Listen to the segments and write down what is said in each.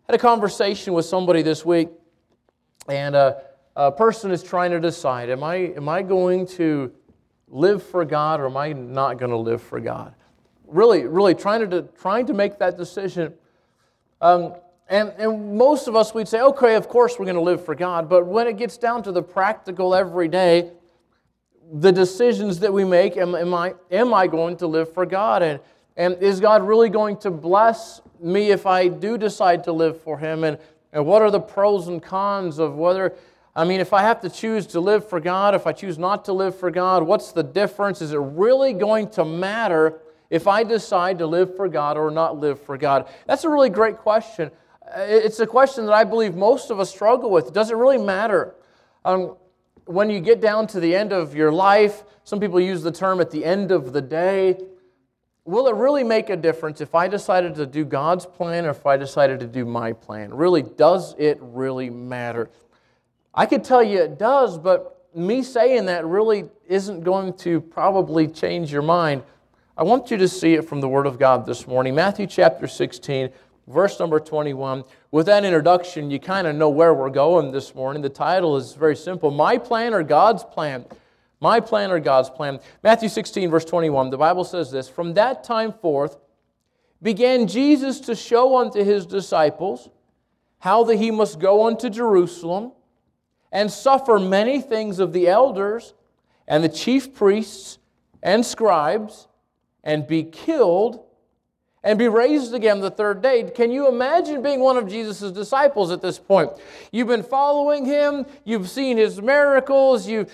had a conversation with somebody this week, and a person is trying to decide, am I going to live for God or am I not going to live for God? Really trying to make that decision. And most of us, we'd say, okay, of course we're going to live for God. But when it gets down to the practical everyday, the decisions that we make, am I going to live for God? And is God really going to bless me if I do decide to live for Him? And what are the pros and cons of whether, if I have to choose to live for God, if I choose not to live for God, what's the difference? Is it really going to matter if I decide to live for God or not live for God? That's a really great question. It's a question that I believe most of us struggle with. Does it really matter? When you get down to the end of your life, some people use the term at the end of the day, will it really make a difference if I decided to do God's plan or if I decided to do my plan? Really, does it really matter? I could tell you it does, but me saying that really isn't going to probably change your mind. I want you to see it from the Word of God this morning. Matthew chapter 16, verse number 21. With that introduction, you kind of know where we're going this morning. The title is very simple, My Plan or God's Plan? My plan or God's plan? Matthew 16, verse 21, the Bible says this, From that time forth began Jesus to show unto His disciples how that He must go unto Jerusalem and suffer many things of the elders and the chief priests and scribes, and be killed, and be raised again the third day. Can you imagine being one of Jesus' disciples at this point? You've been following Him. You've seen His miracles. You've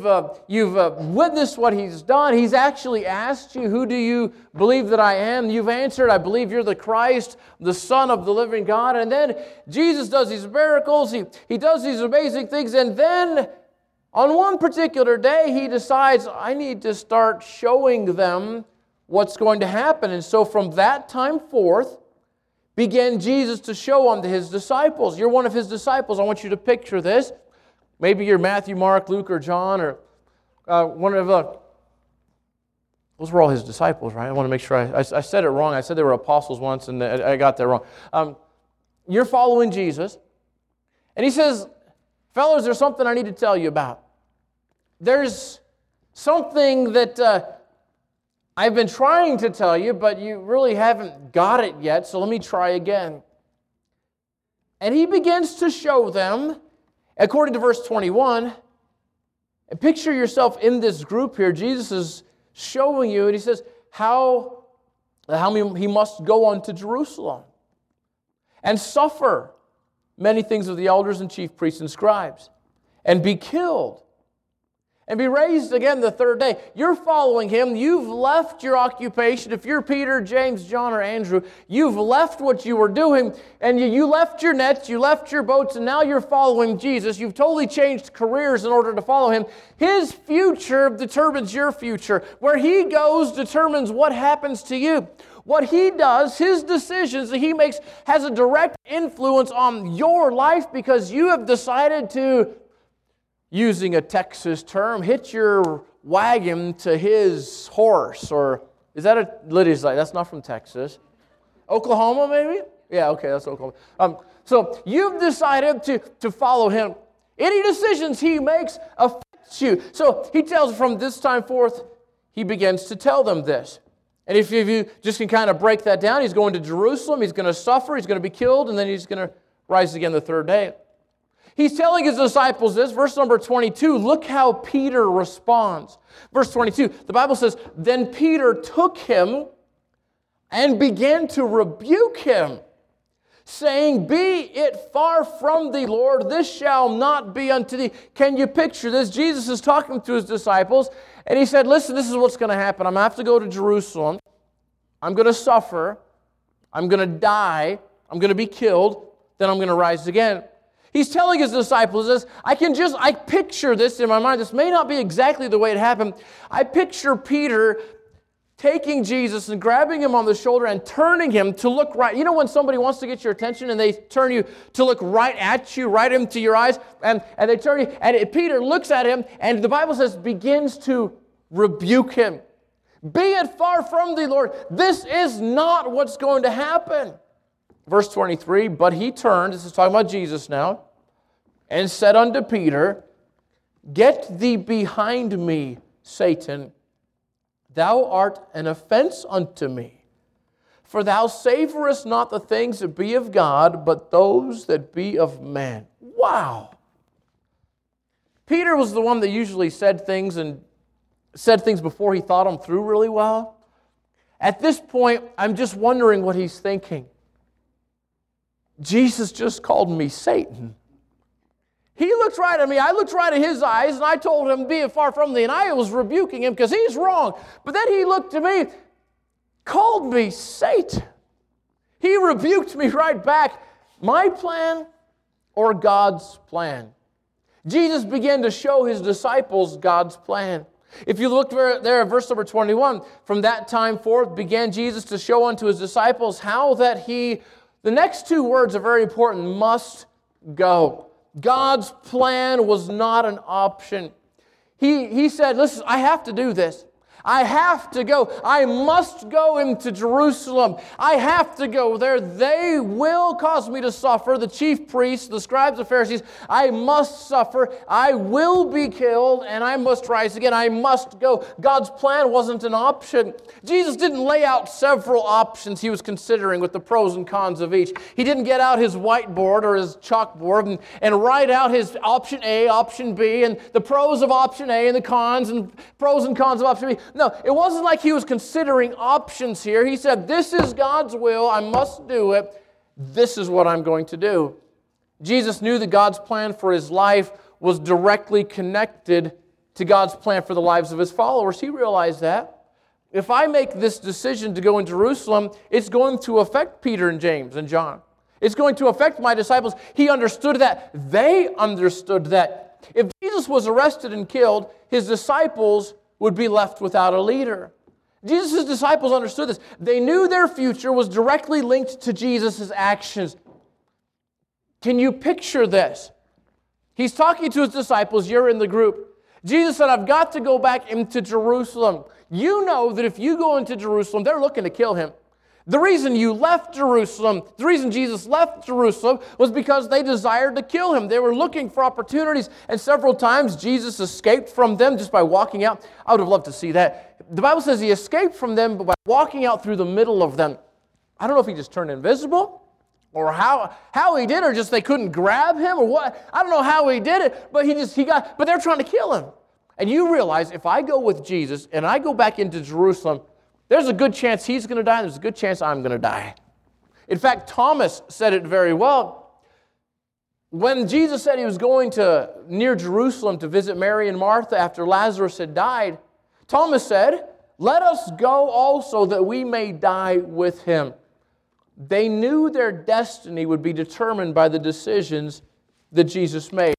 witnessed what He's done. He's actually asked you, who do you believe that I am? You've answered, I believe you're the Christ, the Son of the living God. And then Jesus does these miracles. He does these amazing things. And then on one particular day, He decides, I need to start showing them what's going to happen. And so from that time forth began Jesus to show unto His disciples. You're one of His disciples. I want you to picture this. Maybe you're Matthew, Mark, Luke, or John, or one of the... Those were all His disciples, right? I want to make sure I said it wrong. I said they were apostles once, and I got that wrong. You're following Jesus, and He says, fellows, there's something I need to tell you about. There's something that... I've been trying to tell you, but you really haven't got it yet, so let me try again. And He begins to show them, according to verse 21, and picture yourself in this group here. Jesus is showing you, and He says, how He must go on to Jerusalem and suffer many things of the elders and chief priests and scribes, and be killed, and be raised again the third day. You're following Him. You've left your occupation. If you're Peter, James, John, or Andrew, you've left what you were doing, and you left your nets, you left your boats, and now you're following Jesus. You've totally changed careers in order to follow Him. His future determines your future. Where He goes determines what happens to you. What He does, His decisions that He makes, has a direct influence on your life because you have decided to, using a Texas term, hit your wagon to His horse. Or is that Lydia's like, that's not from Texas. Oklahoma, maybe? Yeah, okay, that's Oklahoma. So you've decided to follow Him. Any decisions He makes affects you. So He tells from this time forth, He begins to tell them this. And if you just can kind of break that down, He's going to Jerusalem, He's going to suffer, He's going to be killed, and then He's going to rise again the third day. He's telling His disciples this, verse number 22, look how Peter responds. Verse 22, the Bible says, Then Peter took Him and began to rebuke Him, saying, Be it far from thee, Lord, this shall not be unto thee. Can you picture this? Jesus is talking to His disciples, and He said, listen, this is what's going to happen. I'm going to have to go to Jerusalem. I'm going to suffer. I'm going to die. I'm going to be killed. Then I'm going to rise again. He's telling His disciples this. I picture this in my mind. This may not be exactly the way it happened. I picture Peter taking Jesus and grabbing Him on the shoulder and turning Him to look right. You know when somebody wants to get your attention and they turn you to look right at you, right into your eyes, and they turn you, and Peter looks at Him, and the Bible says begins to rebuke Him. Be it far from thee, Lord. This is not what's going to happen. verse 23, but he turned, this is talking about Jesus now, and said unto Peter, Get thee behind me, Satan. Thou art an offense unto me. For thou savorest not the things that be of God, but those that be of man. Wow! Peter was the one that usually said things before he thought them through really well. At this point, I'm just wondering what he's thinking. Jesus just called me Satan. He looked right at me, I looked right at his eyes, and I told him, Be it far from thee, and I was rebuking him because he's wrong. But then he looked at me, called me Satan. He rebuked me right back. My plan or God's plan? Jesus began to show his disciples God's plan. If you look there at verse number 21, from that time forth began Jesus to show unto his disciples how that the next two words are very important, must go. God's plan was not an option. He said, listen, I have to do this. I have to go. I must go into Jerusalem. I have to go there. They will cause me to suffer. The chief priests, the scribes, the Pharisees, I must suffer. I will be killed, and I must rise again. I must go. God's plan wasn't an option. Jesus didn't lay out several options he was considering with the pros and cons of each. He didn't get out his whiteboard or his chalkboard and write out his option A, option B, and the pros of option A and the cons and pros and cons of option B. No, it wasn't like he was considering options here. He said, this is God's will. I must do it. This is what I'm going to do. Jesus knew that God's plan for his life was directly connected to God's plan for the lives of his followers. He realized that. If I make this decision to go in Jerusalem, it's going to affect Peter and James and John. It's going to affect my disciples. He understood that. They understood that. If Jesus was arrested and killed, his disciples would be left without a leader. Jesus' disciples understood this. They knew their future was directly linked to Jesus' actions. Can you picture this? He's talking to his disciples. You're in the group. Jesus said, I've got to go back into Jerusalem. You know that if you go into Jerusalem, they're looking to kill him. The reason you left Jerusalem, the reason Jesus left Jerusalem was because they desired to kill him. They were looking for opportunities, and several times Jesus escaped from them just by walking out. I would have loved to see that. The Bible says he escaped from them by walking out through the middle of them. I don't know if he just turned invisible or how he did, or just they couldn't grab him or what. I don't know how he did it, but but they're trying to kill him. And you realize if I go with Jesus and I go back into Jerusalem, there's a good chance he's going to die. There's a good chance I'm going to die. In fact, Thomas said it very well. When Jesus said he was going to near Jerusalem to visit Mary and Martha after Lazarus had died, Thomas said, let us go also that we may die with him. They knew their destiny would be determined by the decisions that Jesus made.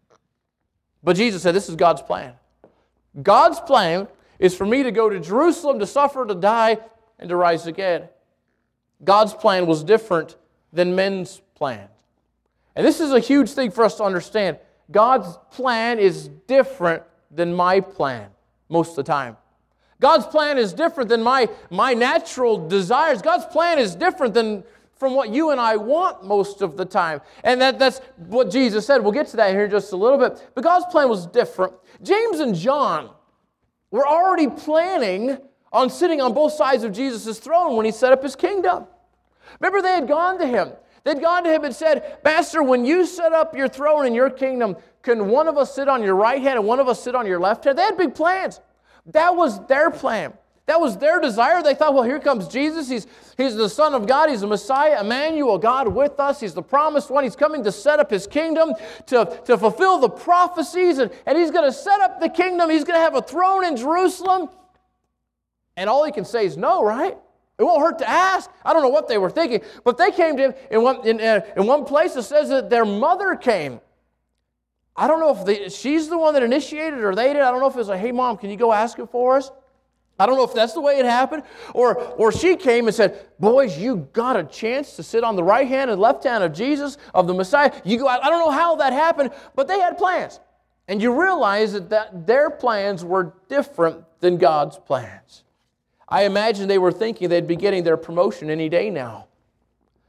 But Jesus said, this is God's plan. God's plan is for me to go to Jerusalem, to suffer, to die, and to rise again. God's plan was different than men's plan. And this is a huge thing for us to understand. God's plan is different than my plan most of the time. God's plan is different than my natural desires. God's plan is different than from what you and I want most of the time. And that's what Jesus said. We'll get to that here in just a little bit. But God's plan was different. James and John were already planning on sitting on both sides of Jesus' throne when he set up his kingdom. Remember, they had gone to him. They'd gone to him and said, Master, when you set up your throne in your kingdom, can one of us sit on your right hand and one of us sit on your left hand? They had big plans. That was their plan. That was their desire. They thought, well, here comes Jesus. He's the Son of God. He's the Messiah, Emmanuel, God with us. He's the promised one. He's coming to set up his kingdom, to fulfill the prophecies, and he's going to set up the kingdom. He's going to have a throne in Jerusalem. And all he can say is no, right? It won't hurt to ask. I don't know what they were thinking, but they came to him in one place. It says that their mother came. I don't know if she's the one that initiated or they did. I don't know if it was like, hey, Mom, can you go ask him for us? I don't know if that's the way it happened. Or she came and said, boys, you got a chance to sit on the right hand and left hand of Jesus, of the Messiah. You go out. I don't know how that happened, but they had plans. And you realize that their plans were different than God's plans. I imagine they were thinking they'd be getting their promotion any day now.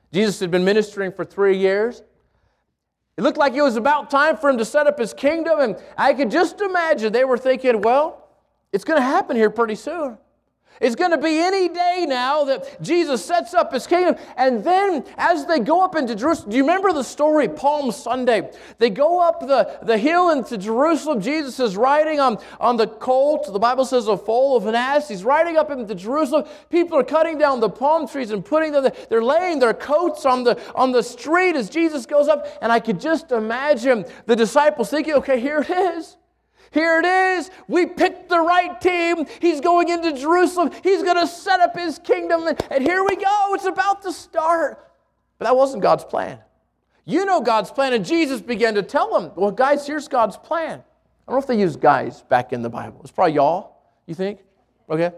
Jesus had been ministering for 3 years. It looked like it was about time for him to set up his kingdom, and I could just imagine they were thinking, well, it's going to happen here pretty soon. It's going to be any day now that Jesus sets up his kingdom. And then as they go up into Jerusalem, do you remember the story, Palm Sunday? They go up the hill into Jerusalem. Jesus is riding on the colt. The Bible says a foal of an ass. He's riding up into Jerusalem. People are cutting down the palm trees and putting them, they're laying their coats on the street as Jesus goes up. And I could just imagine the disciples thinking, okay, here it is. Here it is. We picked the right team. He's going into Jerusalem. He's going to set up his kingdom. And here we go. It's about to start. But that wasn't God's plan. You know God's plan. And Jesus began to tell them, well, guys, here's God's plan. I don't know if they used guys back in the Bible. It's probably y'all, you think? Okay.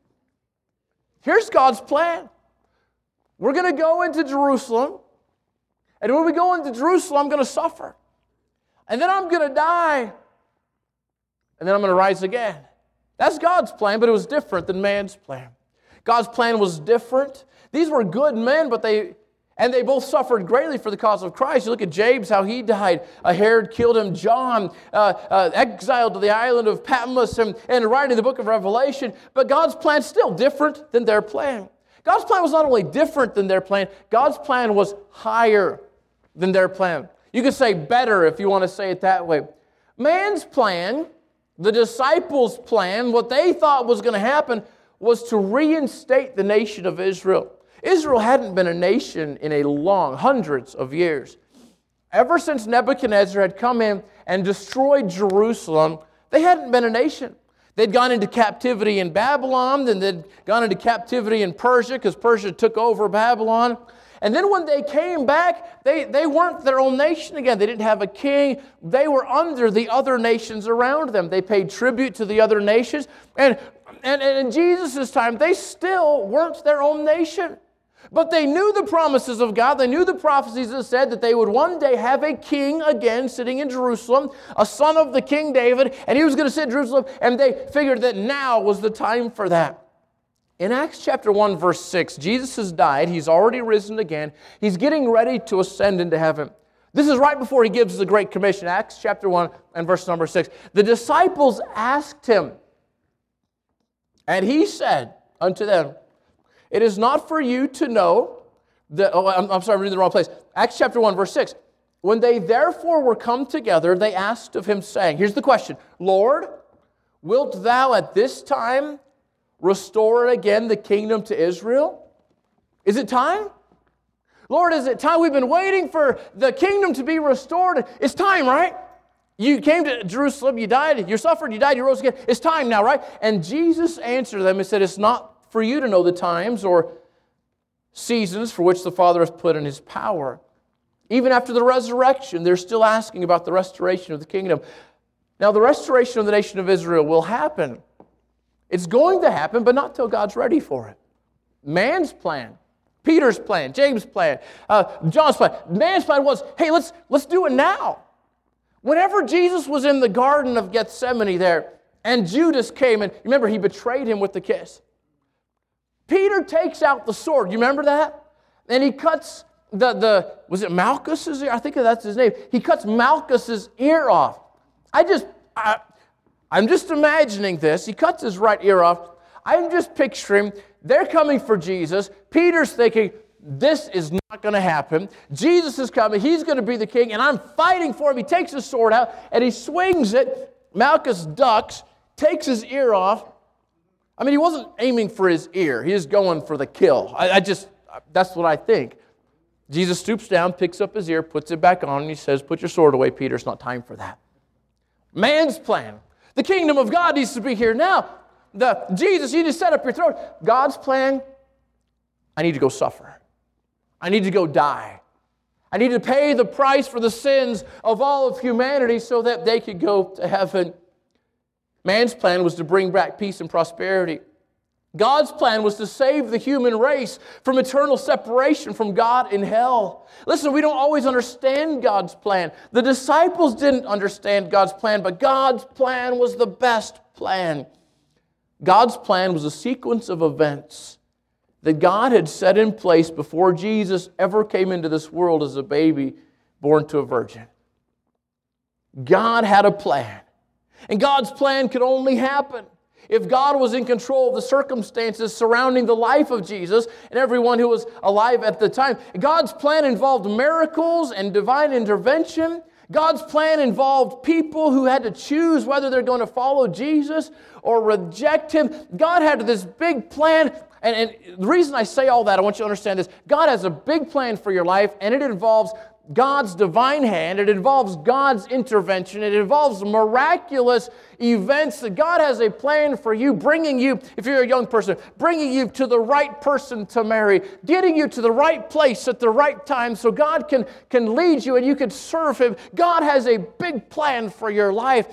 Here's God's plan. We're going to go into Jerusalem. And when we go into Jerusalem, I'm going to suffer. And then I'm going to die. And then I'm going to rise again. That's God's plan, but it was different than man's plan. God's plan was different. These were good men, but they both suffered greatly for the cause of Christ. You look at James, how he died. Herod killed him. John, exiled to the island of Patmos and writing the book of Revelation. But God's plan is still different than their plan. God's plan was not only different than their plan, God's plan was higher than their plan. You could say better if you want to say it that way. Man's plan, the disciples' plan, what they thought was going to happen was to reinstate the nation of Israel. Israel hadn't been a nation in a long, hundreds of years. Ever since Nebuchadnezzar had come in and destroyed Jerusalem, they hadn't been a nation. They'd gone into captivity in Babylon, then they'd gone into captivity in Persia because Persia took over Babylon. And then when they came back, they weren't their own nation again. They didn't have a king. They were under the other nations around them. They paid tribute to the other nations. And in Jesus' time, they still weren't their own nation. But they knew the promises of God. They knew the prophecies that said that they would one day have a king again sitting in Jerusalem, a son of the King David, and he was going to sit in Jerusalem, and they figured that now was the time for that. In Acts chapter 1, verse 6, Jesus has died. He's already risen again. He's getting ready to ascend into heaven. This is right before he gives the Great Commission, Acts chapter 1 and verse number 6. The disciples asked him, and he said unto them, it is not for you to know that, I'm sorry, I'm reading the wrong place. Acts chapter 1, verse 6. When they therefore were come together, they asked of him, saying, here's the question, Lord, wilt thou at this time restore again the kingdom to Israel? Is it time? Lord, is it time? We've been waiting for the kingdom to be restored. It's time, right? You came to Jerusalem, you died, you suffered, you died, you rose again. It's time now, right? And Jesus answered them and said, it's not for you to know the times or seasons for which the Father has put in his power. Even after the resurrection, they're still asking about the restoration of the kingdom. Now, the restoration of the nation of Israel will happen. It's going to happen, but not till God's ready for it. Man's plan, Peter's plan, James' plan, John's plan. Man's plan was, hey, let's do it now. Whenever Jesus was in the Garden of Gethsemane there, and Judas came, and remember, he betrayed him with the kiss. Peter takes out the sword. You remember that? And he cuts was it Malchus's ear? I think that's his name. He cuts Malchus's ear off. I'm just imagining this. He cuts his right ear off. I'm just picturing, they're coming for Jesus. Peter's thinking, this is not going to happen. Jesus is coming. He's going to be the king, and I'm fighting for him. He takes his sword out, and he swings it. Malchus ducks, takes his ear off. I mean, he wasn't aiming for his ear. He was going for the kill. That's what I think. Jesus stoops down, picks up his ear, puts it back on, and he says, put your sword away, Peter. It's not time for that. Man's plan. The kingdom of God needs to be here now. Jesus, you need to set up your throne. God's plan, I need to go suffer. I need to go die. I need to pay the price for the sins of all of humanity so that they could go to heaven. Man's plan was to bring back peace and prosperity. God's plan was to save the human race from eternal separation from God in hell. Listen, we don't always understand God's plan. The disciples didn't understand God's plan, but God's plan was the best plan. God's plan was a sequence of events that God had set in place before Jesus ever came into this world as a baby born to a virgin. God had a plan. And God's plan could only happen if God was in control of the circumstances surrounding the life of Jesus and everyone who was alive at the time. God's plan involved miracles and divine intervention. God's plan involved people who had to choose whether they're going to follow Jesus or reject Him. God had this big plan. And the reason I say all that, I want you to understand this. God has a big plan for your life, and it involves God's divine hand. It involves God's intervention. It involves miraculous events. That God has a plan for you, bringing you, if you're a young person, bringing you to the right person to marry, getting you to the right place at the right time so God can lead you and you can serve Him. God has a big plan for your life.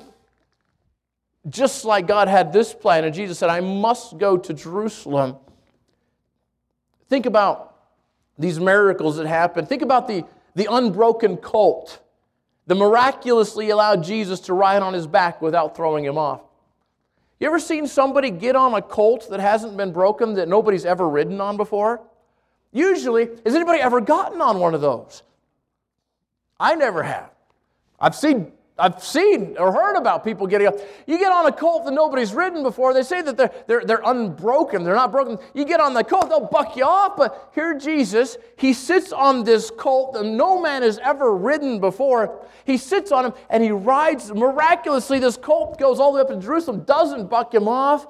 Just like God had this plan, and Jesus said, I must go to Jerusalem. Think about these miracles that happened. Think about the unbroken colt that miraculously allowed Jesus to ride on His back without throwing Him off. You ever seen somebody get on a colt that hasn't been broken, that nobody's ever ridden on before? Usually, has anybody ever gotten on one of those? I never have. I've seen or heard about people getting up. You get on a colt that nobody's ridden before. They say that they're unbroken. They're not broken. You get on the colt, they'll buck you off. But here Jesus, He sits on this colt that no man has ever ridden before. He sits on him and He rides miraculously. This colt goes all the way up to Jerusalem, doesn't buck him off.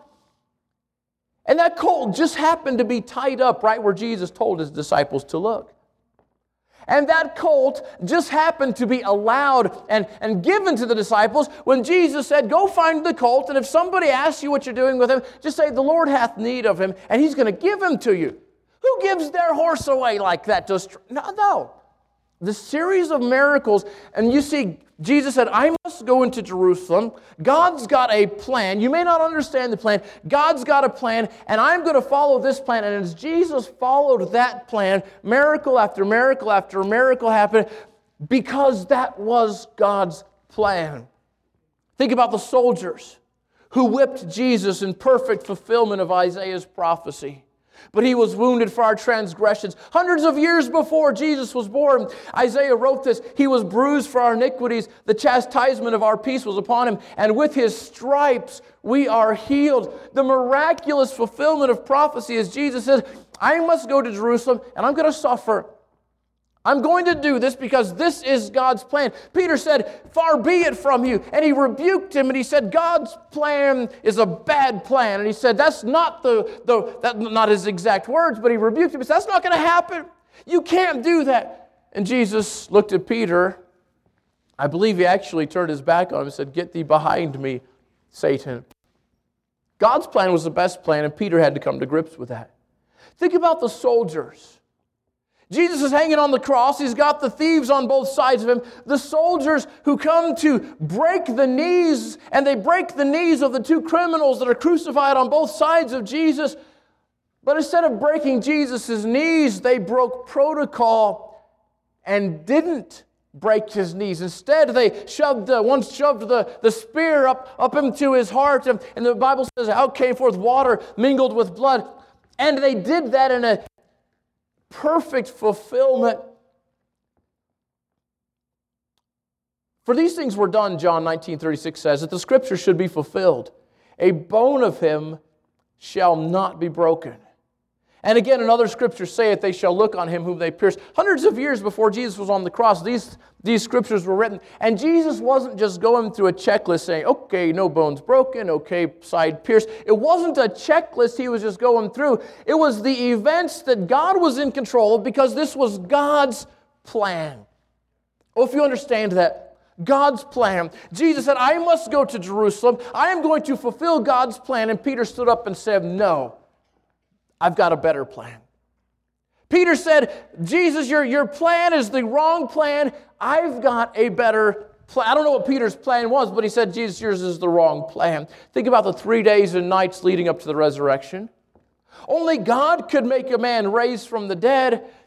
And that colt just happened to be tied up right where Jesus told His disciples to look. And that colt just happened to be allowed and given to the disciples when Jesus said, go find the colt, and if somebody asks you what you're doing with him, just say, the Lord hath need of him, and He's going to give him to you. Who gives their horse away like that? No. The series of miracles, and you see, Jesus said, I must go into Jerusalem. God's got a plan. You may not understand the plan. God's got a plan, and I'm going to follow this plan. And as Jesus followed that plan, miracle after miracle after miracle happened because that was God's plan. Think about the soldiers who whipped Jesus in perfect fulfillment of Isaiah's prophecy. But He was wounded for our transgressions. Hundreds of years before Jesus was born, Isaiah wrote this, He was bruised for our iniquities. The chastisement of our peace was upon Him. And with His stripes we are healed. The miraculous fulfillment of prophecy as Jesus says, I must go to Jerusalem and I'm going to suffer. I'm going to do this because this is God's plan. Peter said, far be it from you. And he rebuked him and he said, God's plan is a bad plan. And he said, that's not not his exact words, but he rebuked him. He said, that's not going to happen. You can't do that. And Jesus looked at Peter. I believe He actually turned His back on him and said, get thee behind me, Satan. God's plan was the best plan, and Peter had to come to grips with that. Think about the soldiers. Jesus is hanging on the cross. He's got the thieves on both sides of Him. The soldiers who come to break the knees, and they break the knees of the two criminals that are crucified on both sides of Jesus. But instead of breaking Jesus' knees, they broke protocol and didn't break His knees. Instead, they shoved the spear up into His heart. And the Bible says, out came forth water mingled with blood. And they did that in a perfect fulfillment. For these things were done, John 19:36 says, that the Scripture should be fulfilled. A bone of Him shall not be broken. And again, in other Scriptures say it, they shall look on Him whom they pierced. Hundreds of years before Jesus was on the cross, these Scriptures were written. And Jesus wasn't just going through a checklist saying, okay, no bones broken, okay, side pierced. It wasn't a checklist He was just going through. It was the events that God was in control of because this was God's plan. Well, if you understand that, God's plan. Jesus said, I must go to Jerusalem. I am going to fulfill God's plan. And Peter stood up and said, no. I've got a better plan. Peter said, Jesus, your plan is the wrong plan. I've got a better plan. I don't know what Peter's plan was, but he said, Jesus, yours is the wrong plan. Think about the 3 days and nights leading up to the resurrection. Only God could make a man raised from the dead.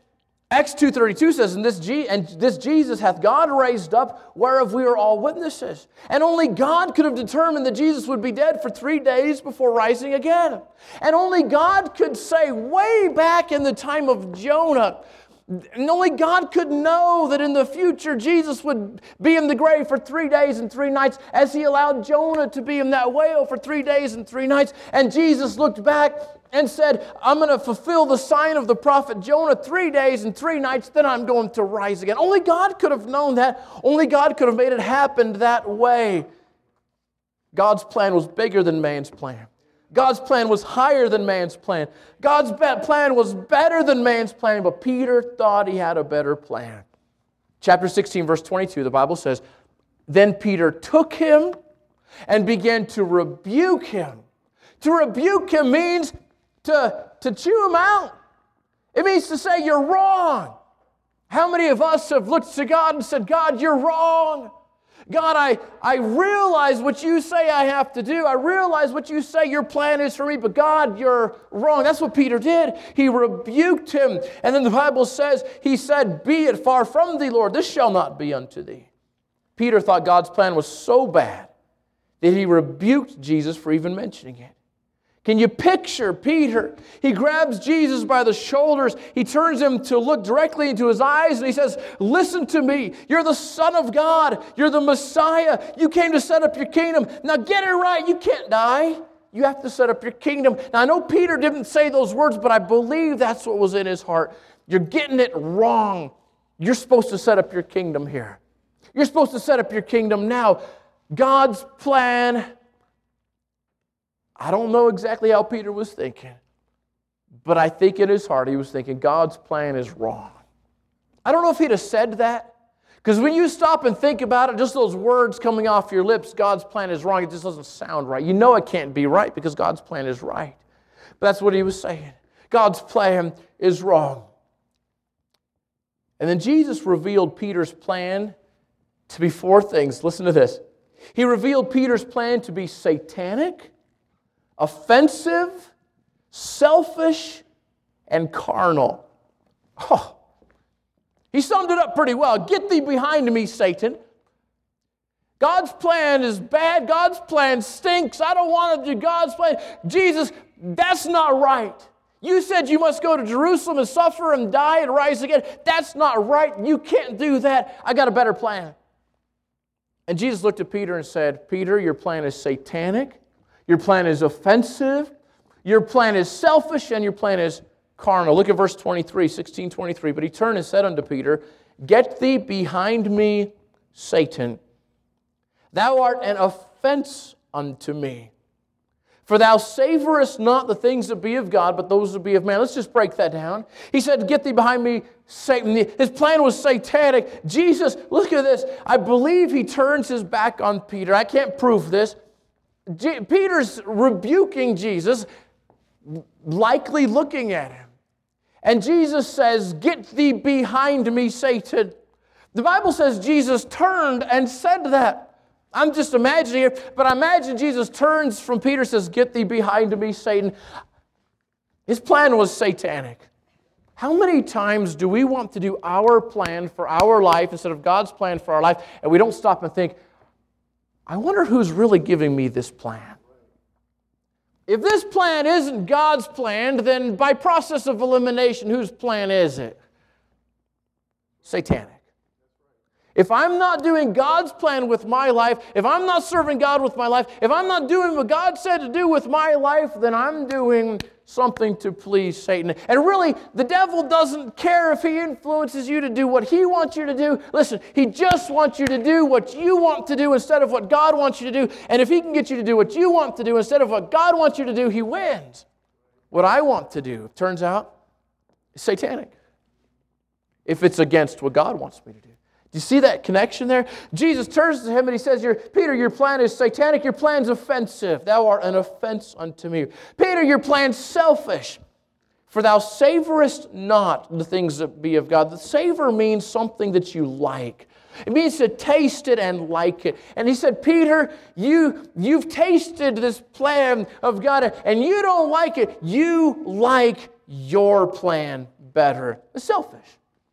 Acts 2:32 says, and this Jesus hath God raised up, whereof we are all witnesses. And only God could have determined that Jesus would be dead for 3 days before rising again. And only God could say way back in the time of Jonah, and only God could know that in the future Jesus would be in the grave for 3 days and 3 nights, as He allowed Jonah to be in that whale for 3 days and 3 nights. And Jesus looked back and said, I'm going to fulfill the sign of the prophet Jonah 3 days and 3 nights, then I'm going to rise again. Only God could have known that. Only God could have made it happen that way. God's plan was bigger than man's plan. God's plan was higher than man's plan. God's plan was better than man's plan, but Peter thought he had a better plan. Chapter 16, verse 22, the Bible says, Then Peter took him and began to rebuke him. To rebuke him means to chew him out. It means to say, you're wrong. How many of us have looked to God and said, God, you're wrong. God, I realize what you say I have to do. I realize what you say your plan is for me, but God, you're wrong. That's what Peter did. He rebuked him. And then the Bible says, he said, Be it far from thee, Lord, this shall not be unto thee. Peter thought God's plan was so bad that he rebuked Jesus for even mentioning it. Can you picture Peter? He grabs Jesus by the shoulders. He turns him to look directly into his eyes and he says, Listen to me. You're the Son of God. You're the Messiah. You came to set up your kingdom. Now get it right. You can't die. You have to set up your kingdom. Now I know Peter didn't say those words, but I believe that's what was in his heart. You're getting it wrong. You're supposed to set up your kingdom here. You're supposed to set up your kingdom now. God's plan, I don't know exactly how Peter was thinking, but I think in his heart he was thinking, God's plan is wrong. I don't know if he'd have said that, because when you stop and think about it, just those words coming off your lips, God's plan is wrong, it just doesn't sound right. You know it can't be right because God's plan is right. But that's what he was saying. God's plan is wrong. And then Jesus revealed Peter's plan to be 4 things. Listen to this. He revealed Peter's plan to be satanic, offensive, selfish, and carnal. Oh, he summed it up pretty well. Get thee behind me, Satan. God's plan is bad. God's plan stinks. I don't want to do God's plan. Jesus, that's not right. You said you must go to Jerusalem and suffer and die and rise again. That's not right. You can't do that. I got a better plan. And Jesus looked at Peter and said, Peter, your plan is satanic. Your plan is offensive, your plan is selfish, and your plan is carnal. Look at verse 23, 16:23. But he turned and said unto Peter, Get thee behind me, Satan. Thou art an offense unto me. For thou savorest not the things that be of God, but those that be of man. Let's just break that down. He said, Get thee behind me, Satan. His plan was satanic. Jesus, look at this. I believe he turns his back on Peter. I can't prove this. Peter's rebuking Jesus, likely looking at him. And Jesus says, Get thee behind me, Satan. The Bible says Jesus turned and said that. I'm just imagining it, but I imagine Jesus turns from Peter and says, Get thee behind me, Satan. His plan was satanic. How many times do we want to do our plan for our life instead of God's plan for our life, and we don't stop and think, I wonder who's really giving me this plan. If this plan isn't God's plan, then by process of elimination, whose plan is it? Satanic. If I'm not doing God's plan with my life, if I'm not serving God with my life, if I'm not doing what God said to do with my life, then I'm doing something to please Satan. And really, the devil doesn't care if he influences you to do what he wants you to do. Listen, he just wants you to do what you want to do instead of what God wants you to do. And if he can get you to do what you want to do instead of what God wants you to do, he wins. What I want to do, turns out, is satanic. If it's against what God wants me to do. Do you see that connection there? Jesus turns to him and he says, Peter, your plan is satanic. Your plan's offensive. Thou art an offense unto me. Peter, your plan's selfish. For thou savorest not the things that be of God. The savor means something that you like. It means to taste it and like it. And he said, Peter, you've tasted this plan of God and you don't like it. You like your plan better. It's selfish.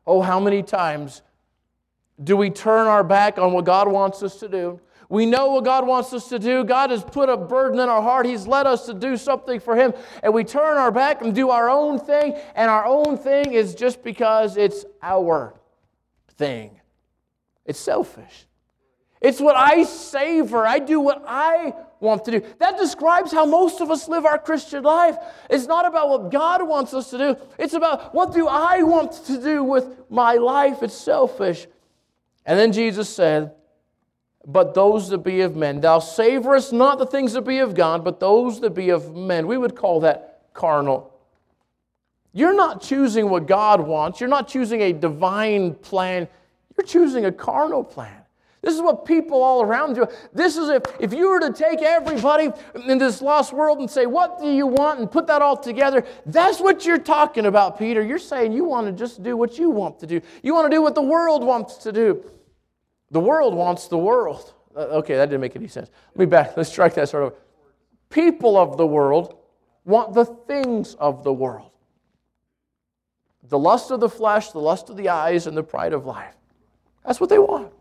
Oh, how many times do we turn our back on what God wants us to do? We know what God wants us to do. God has put a burden in our heart. He's led us to do something for Him. And we turn our back and do our own thing. And our own thing is just because it's our thing. It's selfish. It's what I savor. I do what I want to do. That describes how most of us live our Christian life. It's not about what God wants us to do. It's about what do I want to do with my life. It's selfish. And then Jesus said, but those that be of men. Thou savorest not the things that be of God, but those that be of men. We would call that carnal. You're not choosing what God wants. You're not choosing a divine plan. You're choosing a carnal plan. This is what people all around you. This is if you were to take everybody in this lost world and say, what do you want? And put that all together. That's what you're talking about, Peter. You're saying you want to just do what you want to do. You want to do what the world wants to do. The world wants the world. Okay, that didn't make any sense. Let's strike that sort of. People of the world want the things of the world. The lust of the flesh, the lust of the eyes, and the pride of life. That's what they want.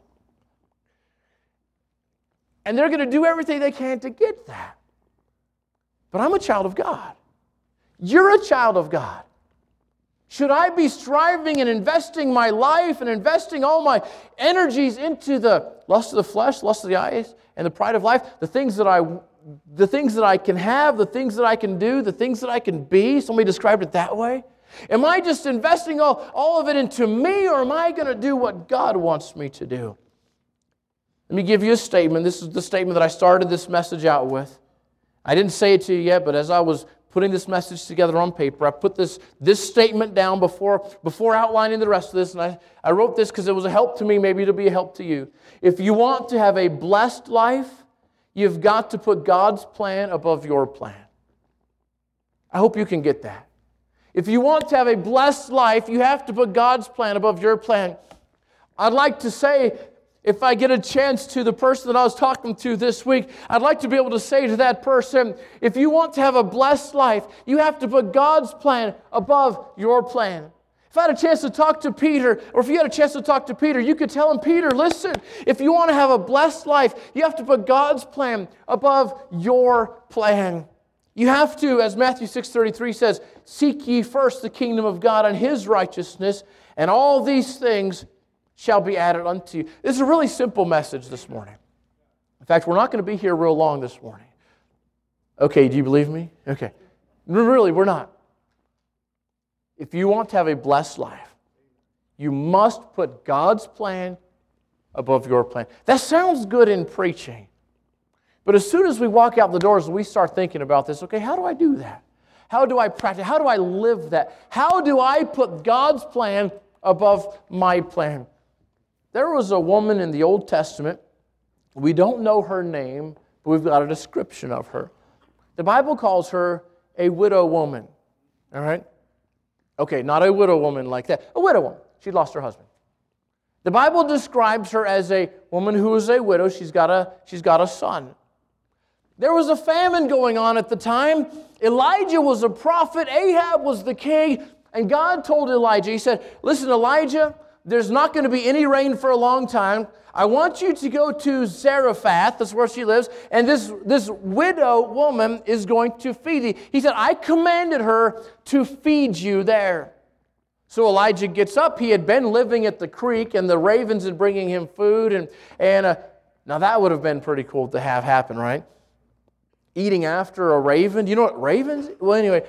And they're going to do everything they can to get that. But I'm a child of God. You're a child of God. Should I be striving and investing my life and investing all my energies into the lust of the flesh, lust of the eyes, and the pride of life, the things that I can have, the things that I can do, the things that I can be? Somebody described it that way. Am I just investing all of it into me, or am I going to do what God wants me to do? Let me give you a statement. This is the statement that I started this message out with. I didn't say it to you yet, but as I was putting this message together on paper, I put this statement down before outlining the rest of this, and I wrote this because it was a help to me, maybe it'll be a help to you. If you want to have a blessed life, you've got to put God's plan above your plan. I hope you can get that. If you want to have a blessed life, you have to put God's plan above your plan. I'd like to say, if I get a chance to the person that I was talking to this week, I'd like to be able to say to that person, if you want to have a blessed life, you have to put God's plan above your plan. If I had a chance to talk to Peter, or if you had a chance to talk to Peter, you could tell him, Peter, listen, if you want to have a blessed life, you have to put God's plan above your plan. You have to, as Matthew 6:33 says, seek ye first the kingdom of God and His righteousness, and all these things shall be added unto you. This is a really simple message this morning. In fact, we're not going to be here real long this morning. Okay, do you believe me? Okay. Really, we're not. If you want to have a blessed life, you must put God's plan above your plan. That sounds good in preaching. But as soon as we walk out the doors and we start thinking about this, okay, how do I do that? How do I practice? How do I live that? How do I put God's plan above my plan? There was a woman in the Old Testament. We don't know her name, but we've got a description of her. The Bible calls her a widow woman. All right? Okay, not a widow woman like that. A widow woman. She lost her husband. The Bible describes her as a woman who is a widow. She's got a son. There was a famine going on at the time. Elijah was a prophet. Ahab was the king. And God told Elijah, He said, listen, Elijah, there's not going to be any rain for a long time. I want you to go to Zarephath, that's where she lives, and this widow woman is going to feed thee. He said, I commanded her to feed you there. So Elijah gets up. He had been living at the creek, and the ravens had bringing him food. And now that would have been pretty cool to have happen, right? Eating after a raven. Do you know what ravens? Well, anyway,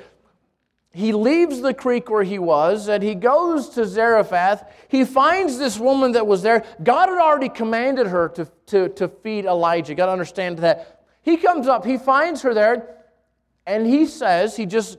he leaves the creek where he was, and he goes to Zarephath. He finds this woman that was there. God had already commanded her to feed Elijah. You got to understand that. He comes up, he finds her there, and he says, he just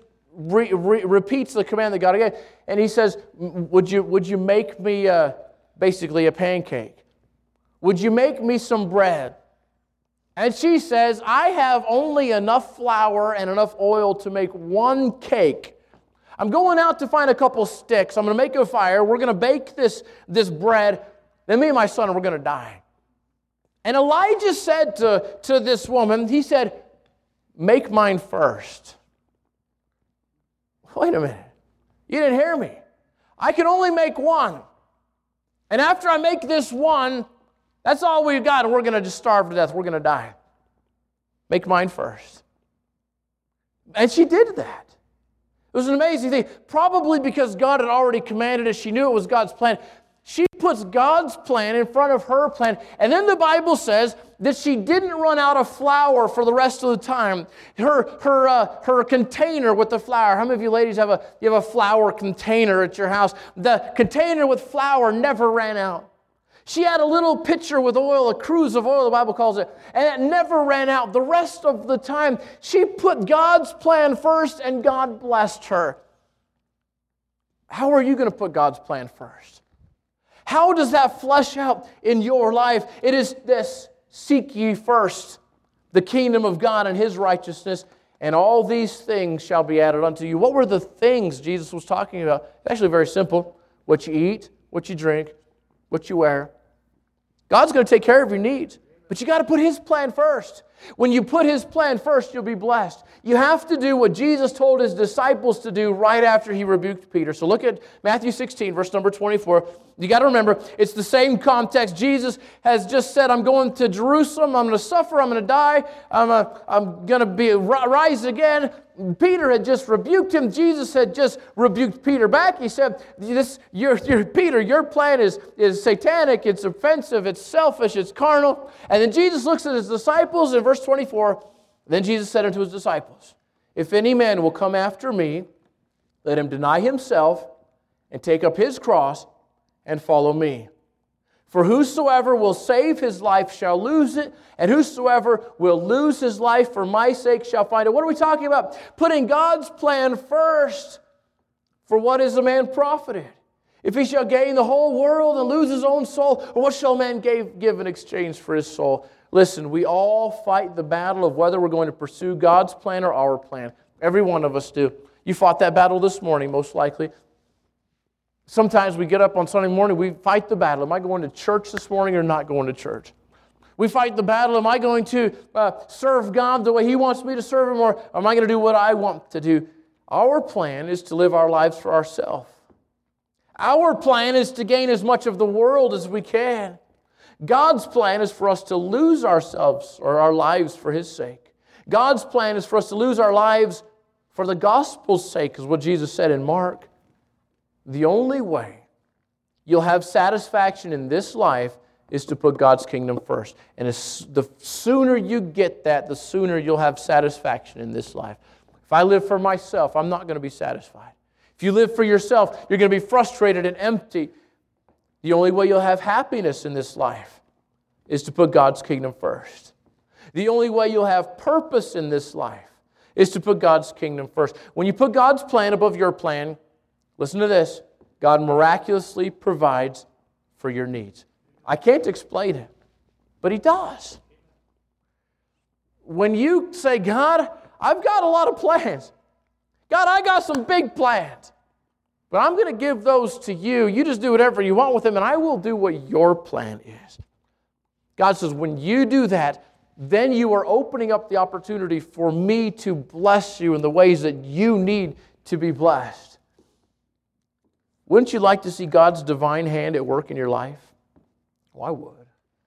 repeats the command that God gave, and he says, would you make me basically a pancake? Would you make me some bread? And she says, I have only enough flour and enough oil to make one cake. I'm going out to find a couple sticks. I'm going to make a fire. We're going to bake this bread. Then me and my son, we're going to die. And Elijah said to this woman, he said, make mine first. Wait a minute. You didn't hear me. I can only make one. And after I make this one, that's all we've got, and we're going to just starve to death. We're going to die. Make mine first. And she did that. It was an amazing thing. Probably because God had already commanded it. She knew it was God's plan. She puts God's plan in front of her plan. And then the Bible says that she didn't run out of flour for the rest of the time. Her container with the flour. How many of you ladies have a flour container at your house? The container with flour never ran out. She had a little pitcher with oil, a cruse of oil, the Bible calls it, and it never ran out. The rest of the time, she put God's plan first, and God blessed her. How are you going to put God's plan first? How does that flesh out in your life? It is this: seek ye first the kingdom of God and His righteousness, and all these things shall be added unto you. What were the things Jesus was talking about? Actually, very simple. What you eat, what you drink, what you wear. God's going to take care of your needs, but you got to put His plan first. When you put His plan first, you'll be blessed. You have to do what Jesus told His disciples to do right after He rebuked Peter. So look at Matthew 16, verse number 24. You got to remember, it's the same context. Jesus has just said, I'm going to Jerusalem, I'm going to suffer, I'm going to die, I'm going to rise again. Peter had just rebuked him. Jesus had just rebuked Peter back. He said, Peter, your plan is satanic, it's offensive, it's selfish, it's carnal. And then Jesus looks at His disciples in verse 24. Then Jesus said unto His disciples, if any man will come after me, let him deny himself and take up his cross and follow me. For whosoever will save his life shall lose it, and whosoever will lose his life for my sake shall find it. What are we talking about? Putting God's plan first. For what is a man profited? If he shall gain the whole world and lose his own soul, or what shall a man give in exchange for his soul? Listen, we all fight the battle of whether we're going to pursue God's plan or our plan. Every one of us do. You fought that battle this morning, most likely. Sometimes we get up on Sunday morning, we fight the battle. Am I going to church this morning or not going to church? We fight the battle, am I going to serve God the way He wants me to serve Him, or am I going to do what I want to do? Our plan is to live our lives for ourselves. Our plan is to gain as much of the world as we can. God's plan is for us to lose ourselves or our lives for His sake. God's plan is for us to lose our lives for the gospel's sake, is what Jesus said in Mark. The only way you'll have satisfaction in this life is to put God's kingdom first. And the sooner you get that, the sooner you'll have satisfaction in this life. If I live for myself, I'm not going to be satisfied. If you live for yourself, you're going to be frustrated and empty. The only way you'll have happiness in this life is to put God's kingdom first. The only way you'll have purpose in this life is to put God's kingdom first. When you put God's plan above your plan, listen to this, God miraculously provides for your needs. I can't explain it, but He does. When you say, God, I've got a lot of plans. God, I got some big plans. But I'm going to give those to you. You just do whatever you want with them, and I will do what your plan is. God says, when you do that, then you are opening up the opportunity for me to bless you in the ways that you need to be blessed. Wouldn't you like to see God's divine hand at work in your life? Oh, I would.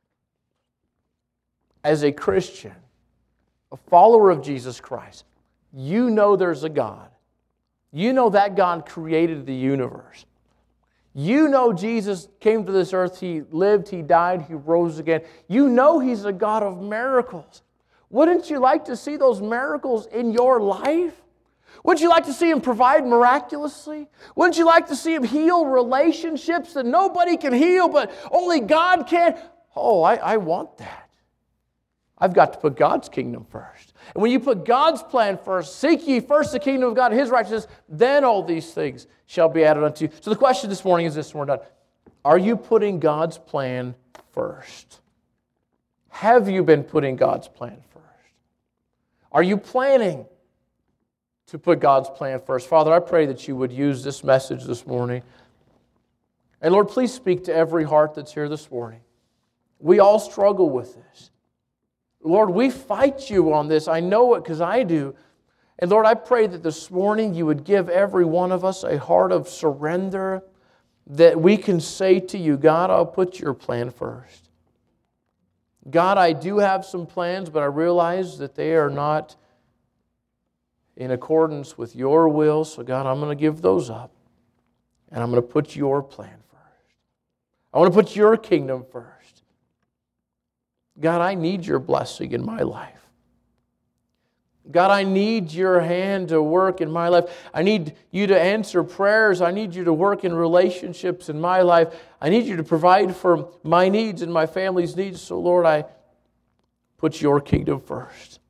As a Christian, a follower of Jesus Christ, you know there's a God. You know that God created the universe. You know Jesus came to this earth, He lived, He died, He rose again. You know He's a God of miracles. Wouldn't you like to see those miracles in your life? Wouldn't you like to see Him provide miraculously? Wouldn't you like to see Him heal relationships that nobody can heal, but only God can? Oh, I want that. I've got to put God's kingdom first. And when you put God's plan first, seek ye first the kingdom of God and His righteousness, then all these things shall be added unto you. So the question this morning is this, and we're done. Are you putting God's plan first? Have you been putting God's plan first? Are you planning to put God's plan first? Father, I pray that you would use this message this morning. And Lord, please speak to every heart that's here this morning. We all struggle with this. Lord, we fight you on this. I know it because I do. And Lord, I pray that this morning you would give every one of us a heart of surrender, that we can say to you, God, I'll put your plan first. God, I do have some plans, but I realize that they are not in accordance with your will. So God, I'm going to give those up. And I'm going to put your plan first. I want to put your kingdom first. God, I need your blessing in my life. God, I need your hand to work in my life. I need you to answer prayers. I need you to work in relationships in my life. I need you to provide for my needs and my family's needs. So, Lord, I put your kingdom first.